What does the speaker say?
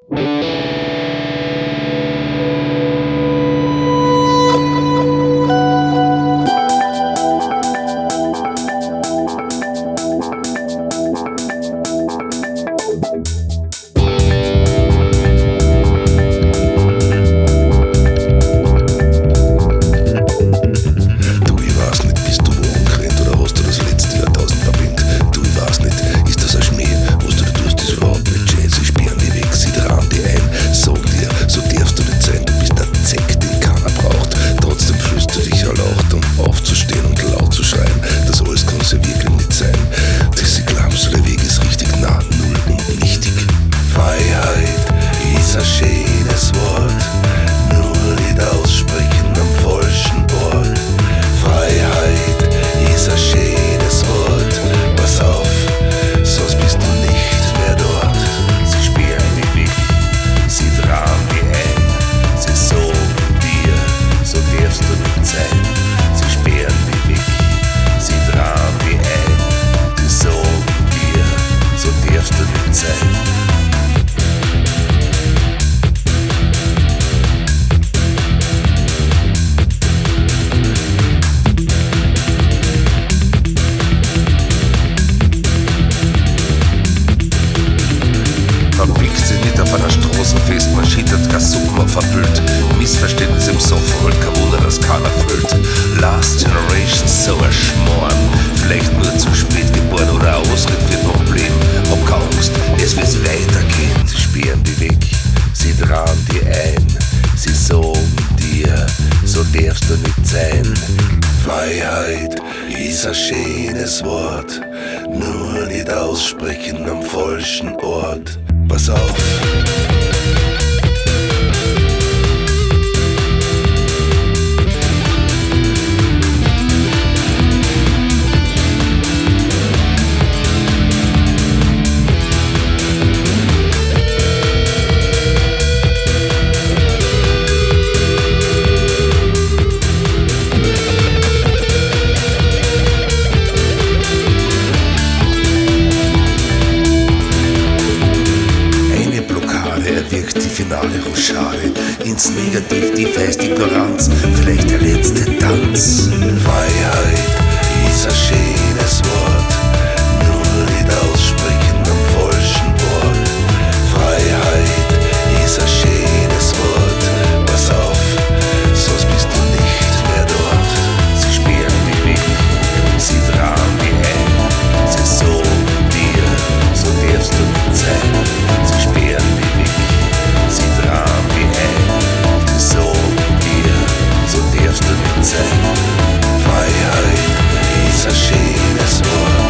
Verpült, Missverständnis im Sofa, halt kein Wunder, dass keiner fühlt. Last Generation, so ein Schmarrn, vielleicht nur zu spät geboren oder ein Ausritt für ein Problem. Hab keine Angst, es wird weitergehen. Sie sperren dich weg, sie trauen dich ein, sie sagen dir, so darfst du nicht sein. Freiheit ist ein schönes Wort, nur nicht aussprechen am falschen Ort. Pass auf. Wirkt die finale Rochade ins Negativ, die feiste Ignoranz, vielleicht der letzte Tanz. Freiheit ist ein schönes Wort, nur nicht aussprechen am falschen Ort. Freiheit ist ein schönes Wort, pass auf, sonst bist du nicht mehr dort. Sie sperren dich weg, sie trauen dich ein, sie sagen dir, so darfst du nicht sein. Sie sperren dich weg, sie trauen dich ein, die sagen dir, so darfst du nicht sein. Freiheit ist ein schönes Wort.